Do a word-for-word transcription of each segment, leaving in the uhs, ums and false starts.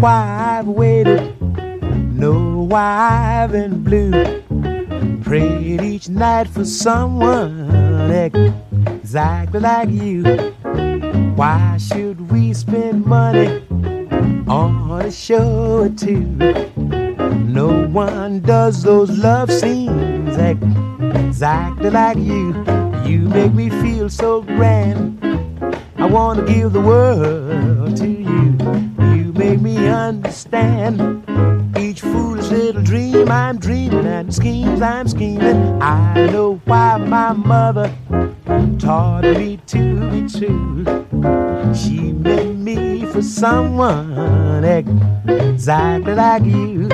why I've waited, know why I've been blue. Prayed each night for someone exactly like you. Why should we spend money on a show or two? No one does those love scenes exactly like you. You make me feel so grand, I want to give the world to you. You make me understand each foolish little dream I'm dreaming and schemes I'm scheming. I know why my mother taught me to be true. She made me for someone exactly like you.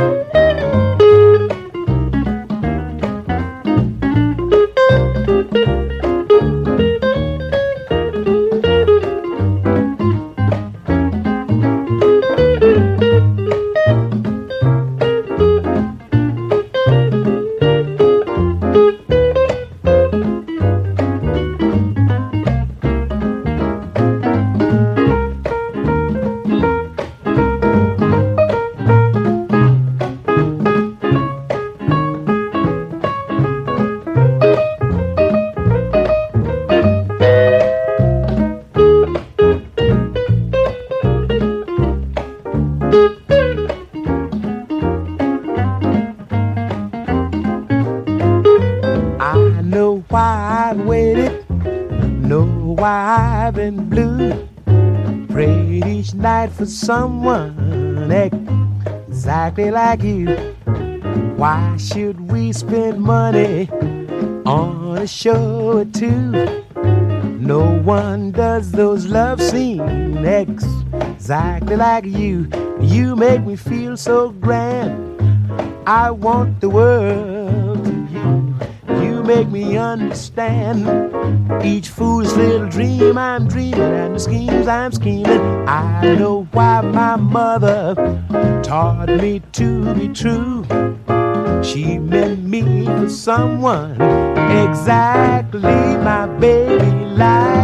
For someone exactly like you. Why should we spend money on a show or two? No one does those love scenes exactly like you. You make me feel so grand, I want the world to you. You make me understand each foolish little dream I'm dreaming and the schemes I'm scheming. I know why my mother taught me to be true. She meant me for someone exactly my baby like